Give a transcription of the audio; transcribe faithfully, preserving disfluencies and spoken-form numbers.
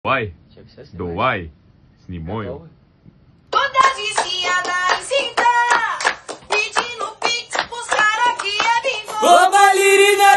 Давай, Че, все снимаешь? давай, снимаю. Готовы? Toda viciada em cinta, pedindo pix pros cara que é bingô. Ô, Balirina!